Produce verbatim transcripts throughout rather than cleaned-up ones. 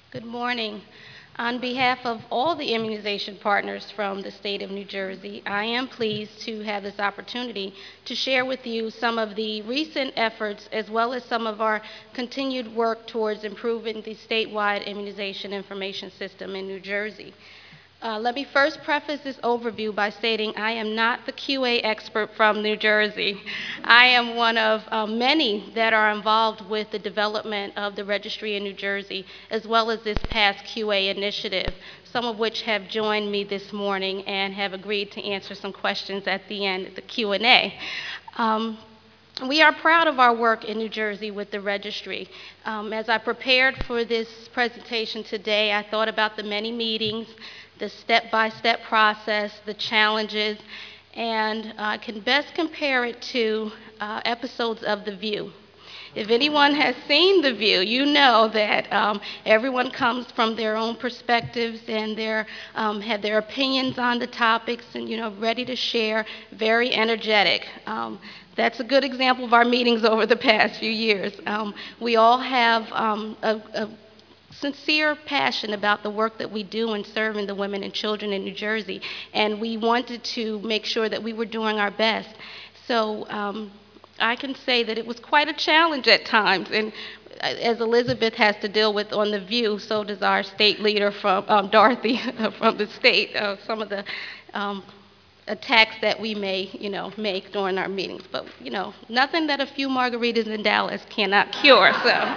Good morning. On behalf of all the immunization partners from the state of New Jersey, I am pleased to have this opportunity to share with you some of the recent efforts as well as some of our continued work towards improving the statewide immunization information system in New Jersey. Uh, let me first preface this overview by stating I am not the Q A expert from New Jersey. I am one of uh, many that are involved with the development of the registry in New Jersey, as well as this past Q A initiative, some of which have joined me this morning and have agreed to answer some questions at the end of the Q and A. Um, we are proud of our work in New Jersey with the registry. Um, as I prepared for this presentation today, I thought about the many meetings, the step-by-step process, the challenges, and I can best compare it to uh, episodes of The View. If anyone has seen The View, you know that um, everyone comes from their own perspectives and their, um, have their opinions on the topics and, you know, ready to share, very energetic. Um, that's a good example of our meetings over the past few years. Um, we all have um, a, a sincere passion about the work that we do in serving the women and children in New Jersey, and we wanted to make sure that we were doing our best. So um, I can say that it was quite a challenge at times, and as Elizabeth has to deal with on The View, so does our state leader from um, Dorothy from the state, uh, some of the um, attacks that we may, you know, make during our meetings. But, you know, nothing that a few margaritas in Dallas cannot cure, so.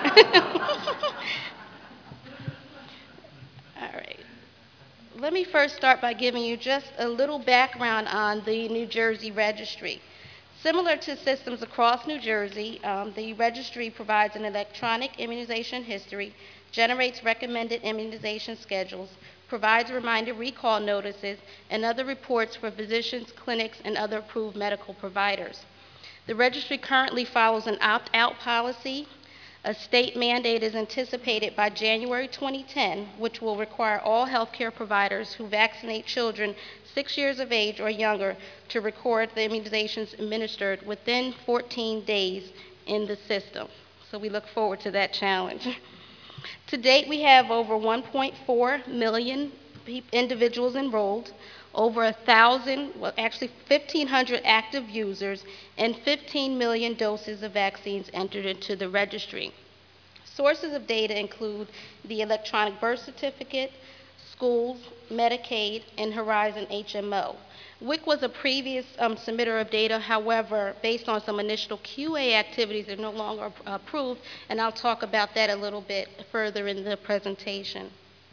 All right. Let me first start by giving you just a little background on the New Jersey Registry. Similar to systems across New Jersey, um, the registry provides an electronic immunization history, generates recommended immunization schedules, provides reminder recall notices, and other reports for physicians, clinics, and other approved medical providers. The registry currently follows an opt-out policy. A state mandate is anticipated by January twenty ten, which will require all healthcare providers who vaccinate children six years of age or younger to record the immunizations administered within fourteen days in the system. So we look forward to that challenge. To date, we have over one point four million individuals enrolled, over a thousand, well, actually fifteen hundred active users, and fifteen million doses of vaccines entered into the registry. Sources of data include the electronic birth certificate, schools, Medicaid, and Horizon H M O. W I C was a previous um, submitter of data, however, based on some initial Q A activities, they're no longer approved, and I'll talk about that a little bit further in the presentation.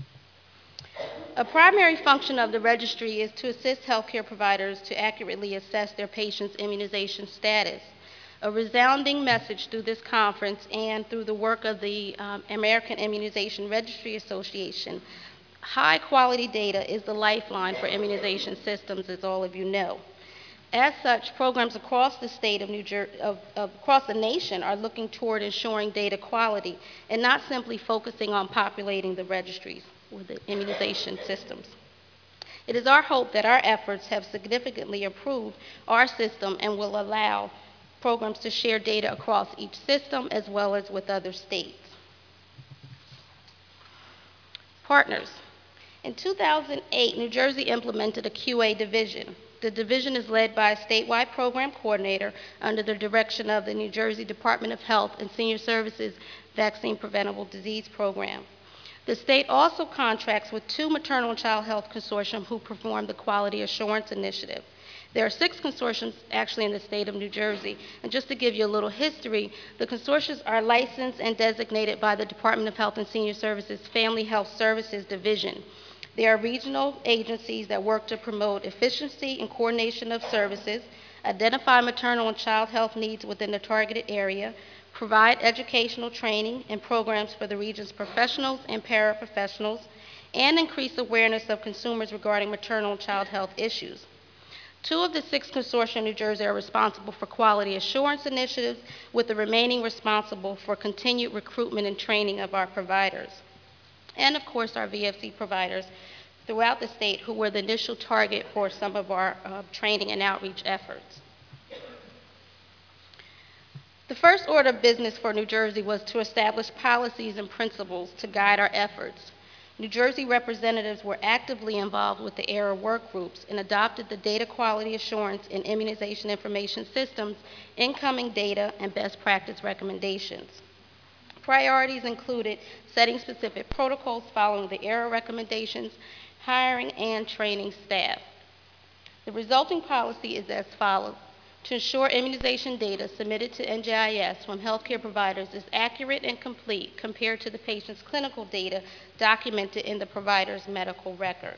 A primary function of the registry is to assist healthcare providers to accurately assess their patients' immunization status. A resounding message through this conference and through the work of the um, American Immunization Registry Association, high-quality data is the lifeline for immunization systems, as all of you know. As such, programs across the state of New Jersey, of, of, across the nation are looking toward ensuring data quality and not simply focusing on populating the registries with the immunization systems. It is our hope that our efforts have significantly improved our system and will allow programs to share data across each system as well as with other states. Partners. In two thousand eight, New Jersey implemented a Q A division. The division is led by a statewide program coordinator under the direction of the New Jersey Department of Health and Senior Services Vaccine Preventable Disease Program. The state also contracts with two maternal and child health consortiums who perform the Quality Assurance Initiative. There are six consortiums actually in the state of New Jersey. And just to give you a little history, the consortiums are licensed and designated by the Department of Health and Senior Services Family Health Services Division. They are regional agencies that work to promote efficiency and coordination of services, identify maternal and child health needs within the targeted area, provide educational training and programs for the region's professionals and paraprofessionals, and increase awareness of consumers regarding maternal and child health issues. Two of the six consortia in New Jersey are responsible for quality assurance initiatives, with the remaining responsible for continued recruitment and training of our providers. And of course, our V F C providers throughout the state who were the initial target for some of our uh, training and outreach efforts. The first order of business for New Jersey was to establish policies and principles to guide our efforts. New Jersey representatives were actively involved with the ERA work groups and adopted the Data Quality Assurance and Immunization Information Systems, incoming data, and best practice recommendations. Priorities included setting specific protocols following the ERA recommendations, hiring and training staff. The resulting policy is as follows. To ensure immunization data submitted to N J I S from healthcare providers is accurate and complete compared to the patient's clinical data documented in the provider's medical record.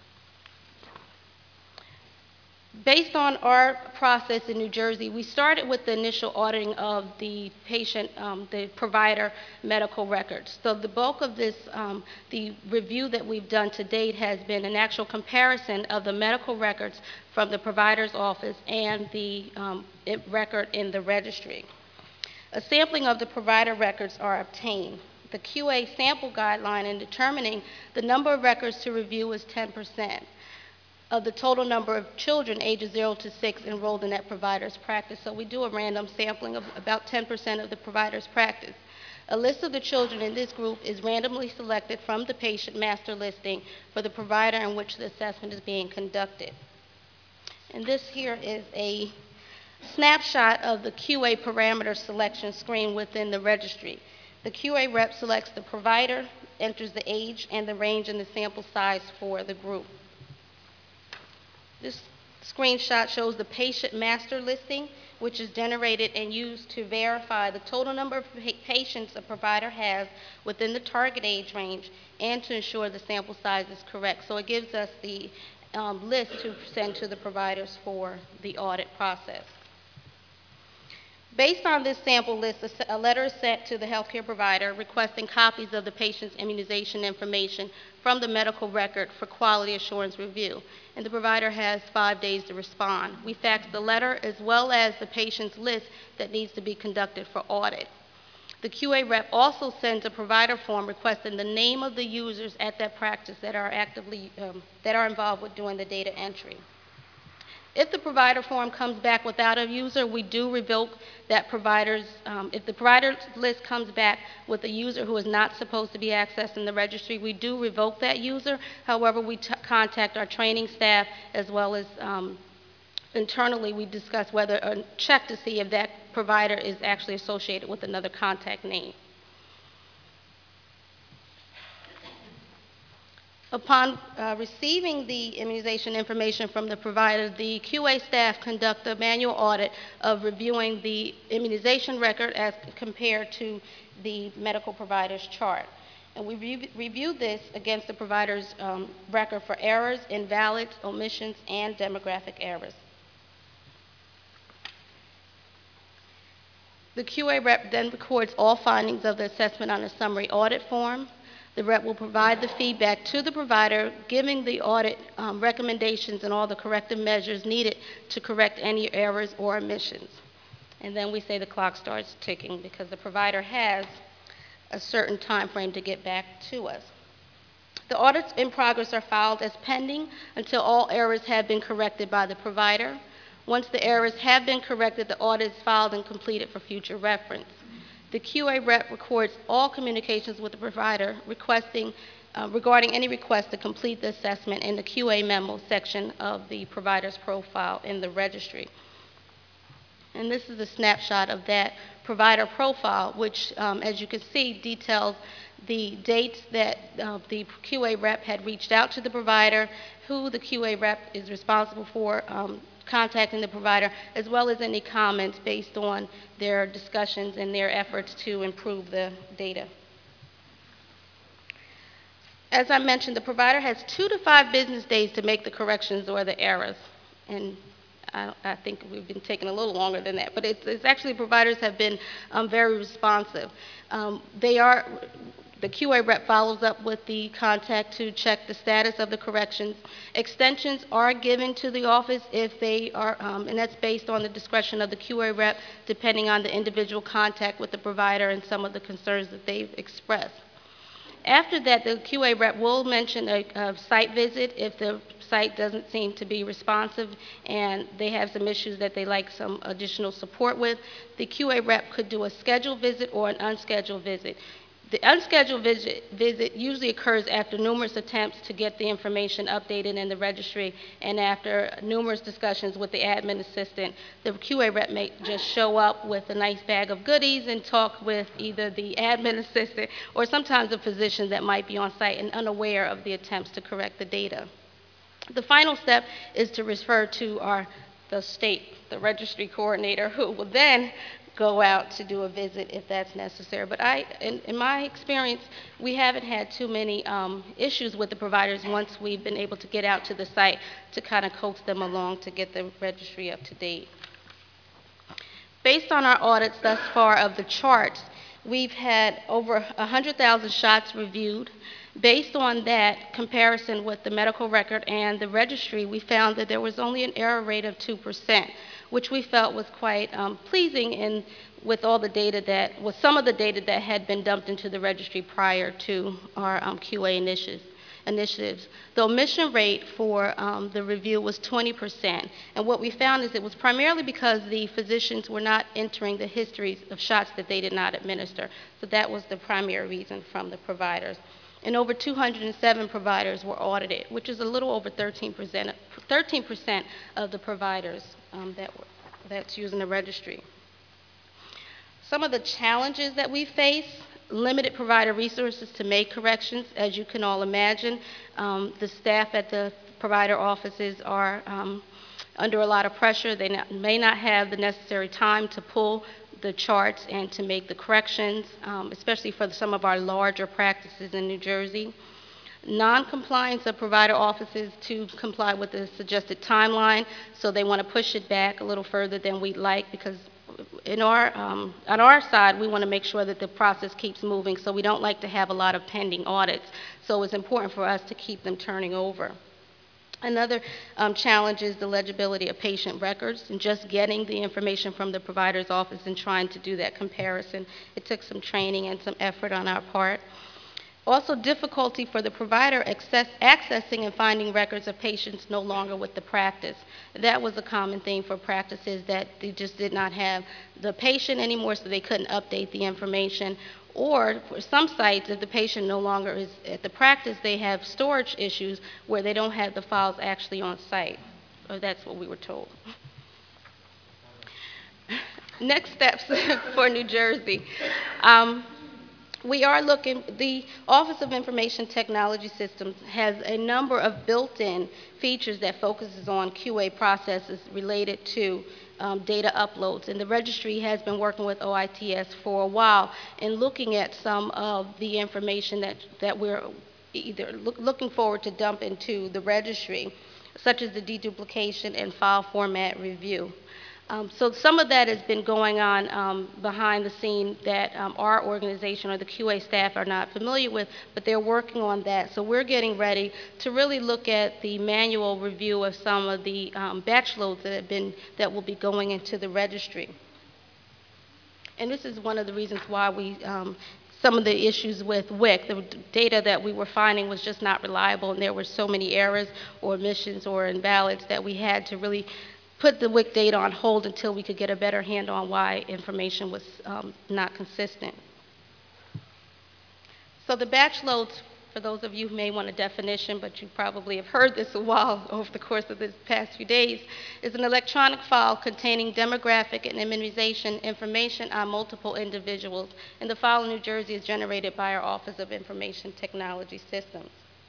Based on our process in New Jersey, we started with the initial auditing of the patient, um, the provider medical records. So the bulk of this, um, the review that we've done to date has been an actual comparison of the medical records from the provider's office and the um, record in the registry. A sampling of the provider records are obtained. The Q A sample guideline in determining the number of records to review is ten percent. Of the total number of children ages zero to six enrolled in that provider's practice. So we do a random sampling of about ten percent of the provider's practice. A list of the children in this group is randomly selected from the patient master listing for the provider in which the assessment is being conducted. And this here is a snapshot of the Q A parameter selection screen within the registry. The Q A rep selects the provider, enters the age and the range and the sample size for the group. This screenshot shows the patient master listing, which is generated and used to verify the total number of pa patients a provider has within the target age range and to ensure the sample size is correct. So it gives us the um, list to send to the providers for the audit process. Based on this sample list, a letter is sent to the healthcare provider requesting copies of the patient's immunization information from the medical record for quality assurance review, and the provider has five days to respond. We fax the letter as well as the patient's list that needs to be conducted for audit. The Q A rep also sends a provider form requesting the name of the users at that practice that are actively, um, that are involved with doing the data entry. If the provider form comes back without a user, we do revoke that provider's, um, if the provider list comes back with a user who is not supposed to be accessed in the registry, we do revoke that user. However, we t contact our training staff as well as um, internally we discuss whether, or check to see if that provider is actually associated with another contact name. Upon uh, receiving the immunization information from the provider, the Q A staff conduct a manual audit of reviewing the immunization record as compared to the medical provider's chart. And we re review this against the provider's um, record for errors, invalids, omissions, and demographic errors. The Q A rep then records all findings of the assessment on a summary audit form. The rep will provide the feedback to the provider, giving the audit um, recommendations and all the corrective measures needed to correct any errors or omissions. And then we say the clock starts ticking because the provider has a certain time frame to get back to us. The audits in progress are filed as pending until all errors have been corrected by the provider. Once the errors have been corrected, the audit is filed and completed for future reference. The Q A rep records all communications with the provider requesting, uh, regarding any request to complete the assessment in the Q A memo section of the provider's profile in the registry. And this is a snapshot of that provider profile, which, um, as you can see, details the dates that uh, the Q A rep had reached out to the provider, who the Q A rep is responsible for um, contacting the provider, as well as any comments based on their discussions and their efforts to improve the data. As I mentioned, the provider has two to five business days to make the corrections or the errors. And I, I think we've been taking a little longer than that, but it's, it's actually providers have been um, very responsive. Um, they are The Q A rep follows up with the contact to check the status of the corrections. Extensions are given to the office if they are, um, and that's based on the discretion of the Q A rep, depending on the individual contact with the provider and some of the concerns that they've expressed. After that, the Q A rep will mention a, a site visit if the site doesn't seem to be responsive and they have some issues that they like some additional support with, the Q A rep could do a scheduled visit or an unscheduled visit. The unscheduled visit, visit usually occurs after numerous attempts to get the information updated in the registry, and after numerous discussions with the admin assistant, the Q A rep may just show up with a nice bag of goodies and talk with either the admin assistant or sometimes a physician that might be on site and unaware of the attempts to correct the data. The final step is to refer to our, the state, the registry coordinator, who will then go out to do a visit if that's necessary. But I, in, in my experience, we haven't had too many um, issues with the providers once we've been able to get out to the site to kind of coax them along to get the registry up to date. Based on our audits thus far of the charts, we've had over one hundred thousand shots reviewed. Based on that comparison with the medical record and the registry, we found that there was only an error rate of two percent, which we felt was quite um, pleasing in, with all the data that, with some of the data that had been dumped into the registry prior to our um, Q A initiatives. initiatives. The omission rate for um, the review was twenty percent, and what we found is it was primarily because the physicians were not entering the histories of shots that they did not administer. So that was the primary reason from the providers. And over two hundred seven providers were audited, which is a little over thirteen percent, thirteen percent of the providers um, that were, that's using the registry. Some of the challenges that we face: limited provider resources to make corrections. As you can all imagine, um, the staff at the provider offices are um, under a lot of pressure. They not, may not have the necessary time to pull the charts and to make the corrections, um, especially for some of our larger practices in New Jersey. Non-compliance of provider offices to comply with the suggested timeline, so they want to push it back a little further than we'd like, because in our, um, on our side, we want to make sure that the process keeps moving, so we don't like to have a lot of pending audits. So it's important for us to keep them turning over. Another um, challenge is the legibility of patient records and just getting the information from the provider's office and trying to do that comparison. It took some training and some effort on our part. Also, difficulty for the provider access, accessing and finding records of patients no longer with the practice. That was a common theme for practices, that they just did not have the patient anymore, so they couldn't update the information. Or for some sites, if the patient no longer is at the practice, they have storage issues where they don't have the files actually on site. Or that's what we were told. Next steps for New Jersey. Um, We are looking, the Office of Information Technology Systems has a number of built-in features that focuses on Q A processes related to um, data uploads. And the registry has been working with O I T S for a while in looking at some of the information that, that we're either look, looking forward to dump into the registry, such as the deduplication and file format review. Um, so some of that has been going on um, behind the scene that um, our organization or the Q A staff are not familiar with, but they're working on that. So we're getting ready to really look at the manual review of some of the um, batch loads that have been, that will be going into the registry. And this is one of the reasons why we, um, some of the issues with W I C, the data that we were finding was just not reliable, and there were so many errors or omissions or invalids that we had to really put the W I C data on hold until we could get a better handle on why information was um, not consistent. So the batch loads, for those of you who may want a definition, but you probably have heard this a while over the course of the past few days, is an electronic file containing demographic and immunization information on multiple individuals. And the file in New Jersey is generated by our Office of Information Technology Systems.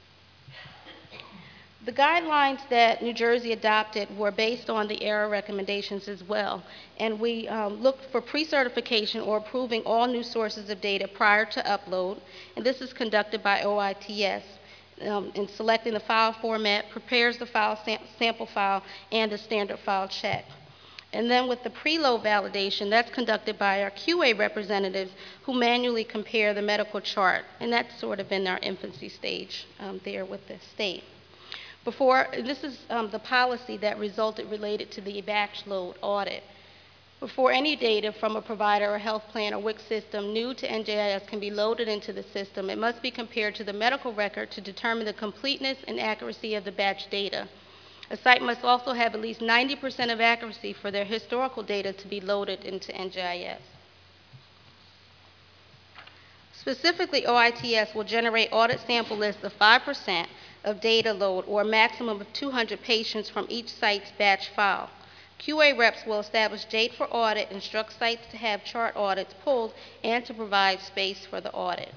The guidelines that New Jersey adopted were based on the error recommendations as well, and we um, looked for pre-certification or approving all new sources of data prior to upload, and this is conducted by O I T S. Um, in selecting the file format, prepares the file sam sample file and the standard file check. And then with the preload validation, that's conducted by our Q A representatives who manually compare the medical chart, and that's sort of in our infancy stage um, there with the state. Before, this is um, the policy that resulted related to the batch load audit. Before any data from a provider or health plan or W I C system new to N J I S can be loaded into the system, it must be compared to the medical record to determine the completeness and accuracy of the batch data. A site must also have at least ninety percent of accuracy for their historical data to be loaded into N J I S. Specifically, O I T S will generate audit sample lists of five percent of data load or a maximum of two hundred patients from each site's batch file. Q A reps will establish date for audit, instruct sites to have chart audits pulled, and to provide space for the audit.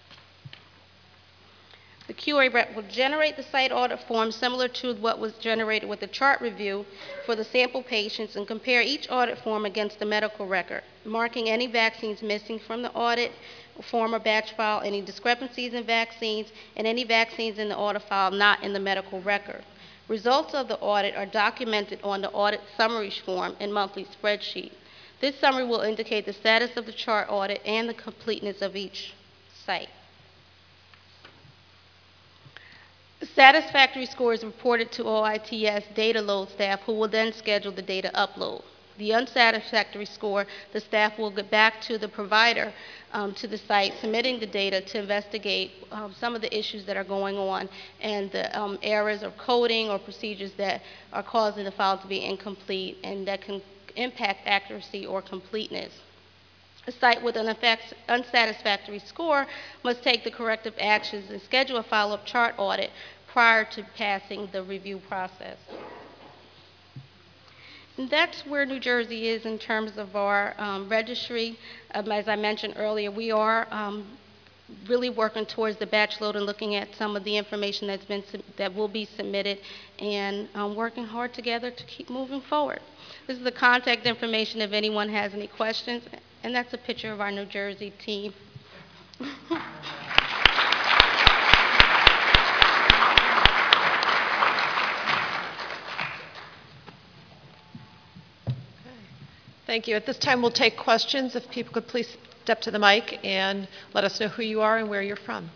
The Q A rep will generate the site audit form similar to what was generated with the chart review for the sample patients and compare each audit form against the medical record, marking any vaccines missing from the audit form or batch file, any discrepancies in vaccines, and any vaccines in the audit file not in the medical record. Results of the audit are documented on the audit summaries form and monthly spreadsheet. This summary will indicate the status of the chart audit and the completeness of each site. The satisfactory score is reported to O I T S data load staff, who will then schedule the data upload. The unsatisfactory score, the staff will get back to the provider um, to the site, submitting the data to investigate um, some of the issues that are going on and the um, errors of coding or procedures that are causing the file to be incomplete and that can impact accuracy or completeness. A site with an unsatisfactory score must take the corrective actions and schedule a follow-up chart audit prior to passing the review process. And that's where New Jersey is in terms of our um, registry. Um, as I mentioned earlier, we are um, really working towards the batch load and looking at some of the information that's been that will be submitted and um, working hard together to keep moving forward. This is the contact information if anyone has any questions, and that's a picture of our New Jersey team. Thank you. At this time, we'll take questions. If people could please step to the mic and let us know who you are and where you're from.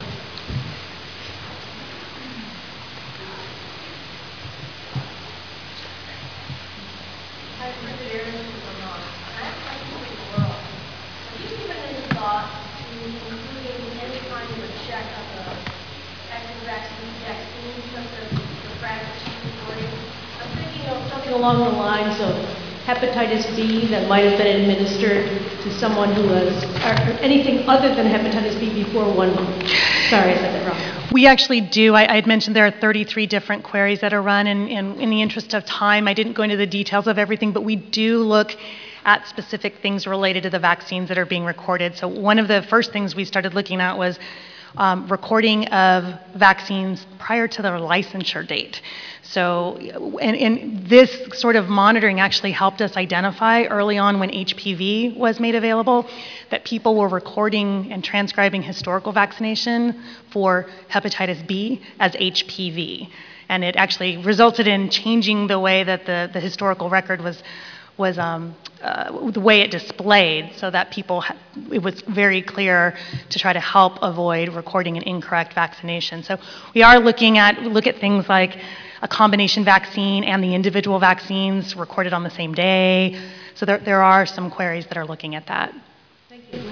Hi, Bridget Aaron from Vermont. I have a question for the world. Have you given any thought to including any kind of a check of the active vaccine, vaccines, such as the practice three? I'm thinking of something along the lines of hepatitis B that might have been administered to someone who was, or anything other than hepatitis B before one month. Sorry, I said that wrong. We actually do. I had mentioned there are thirty-three different queries that are run, and, and in the interest of time, I didn't go into the details of everything, but we do look at specific things related to the vaccines that are being recorded. So one of the first things we started looking at was Um, recording of vaccines prior to their licensure date. So, and, and this sort of monitoring actually helped us identify early on when H P V was made available that people were recording and transcribing historical vaccination for hepatitis B as H P V. And it actually resulted in changing the way that the, the historical record was was um, uh, the way it displayed, so that people, ha it was very clear to try to help avoid recording an incorrect vaccination. So we are looking at, look at things like a combination vaccine and the individual vaccines recorded on the same day. So there, there are some queries that are looking at that. Thank you.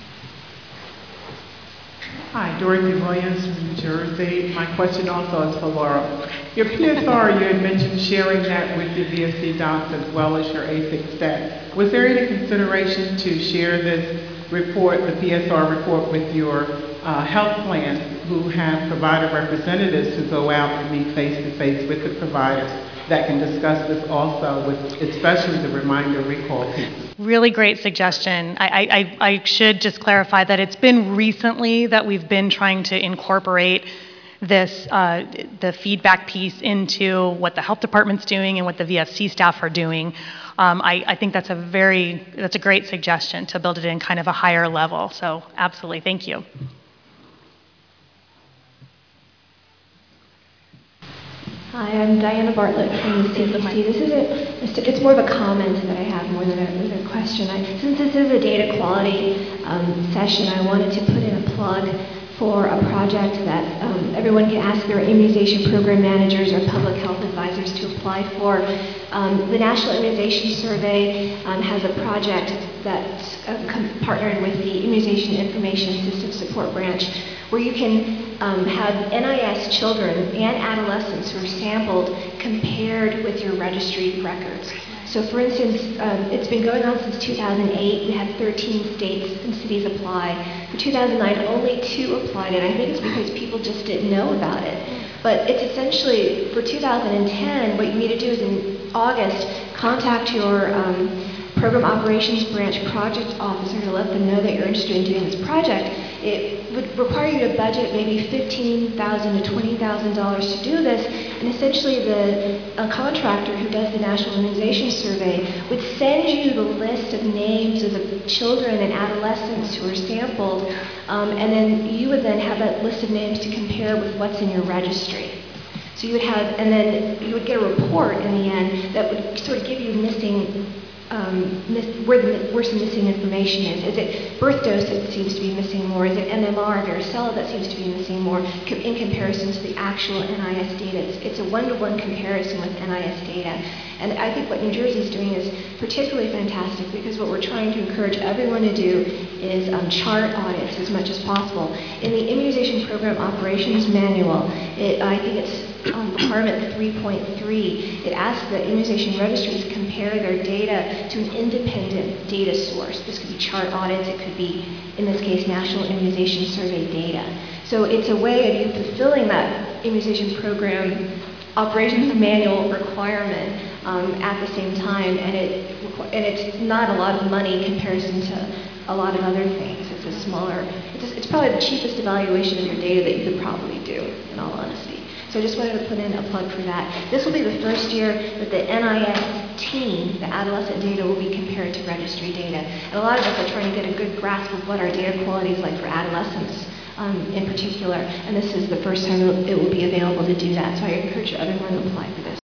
Hi, Dorothy Williams from New Jersey. My question also is for Laura. Your P S R, you had mentioned sharing that with your V S C docs as well as your A S I C stat. Was there any consideration to share this report, the P S R report, with your uh, health plans who have provider representatives who go out and meet face-to-face with the providers that can discuss this also, with especially the reminder recall piece? Really great suggestion. I, I, I should just clarify that it's been recently that we've been trying to incorporate this, uh, the feedback piece into what the health department's doing and what the V S C staff are doing. Um, I, I think that's a very, that's a great suggestion to build it in kind of a higher level. So absolutely, thank you. Hi, I'm Diana Bartlett from the C D C. This is a, it's more of a comment that I have more than a, than a question. I, since this is a data quality um, session, I wanted to put in a plug for a project that um, everyone can ask their immunization program managers or public health advisors to apply for. Um, the National Immunization Survey um, has a project that's uh, com- partnered with the Immunization Information System Support Branch, where you can um, have N I S children and adolescents who are sampled compared with your registry records. So for instance, um, it's been going on since two thousand eight. We had thirteen states and cities apply. For two thousand nine, only two applied, and I think it's because people just didn't know about it. But it's essentially, for two thousand ten, what you need to do is in August, contact your um, Program Operations Branch project officer to let them know that you're interested in doing this project. It would require you to budget maybe fifteen thousand dollars to twenty thousand dollars to do this, and essentially the a contractor who does the National Immunization Survey would send you the list of names of the children and adolescents who are sampled, um, and then you would then have that list of names to compare with what's in your registry. So you would have, and then you would get a report in the end that would sort of give you missing Um, miss, where, the, where some missing information is. Is it birth dose that seems to be missing more? Is it M M R, varicella, that seems to be missing more co- in comparison to the actual N I S data? It's, it's a one-to-one comparison with N I S data. And I think what New Jersey is doing is particularly fantastic, because what we're trying to encourage everyone to do is um, chart audits as much as possible. In the Immunization Program Operations Manual, it, I think it's um, requirement three point three, it asks that immunization registries compare their data to an independent data source. This could be chart audits, it could be, in this case, National Immunization Survey data. So it's a way of you fulfilling that immunization program operations manual requirement um, at the same time, and it and it's not a lot of money in comparison to a lot of other things. It's a smaller, it's, a, it's probably the cheapest evaluation of your data that you could probably do, in all honesty. So I just wanted to put in a plug for that. This will be the first year that the N I S team, the adolescent data, will be compared to registry data. And a lot of us are trying to get a good grasp of what our data quality is like for adolescents um, in particular. And this is the first time it will be available to do that. So I encourage everyone to apply for this.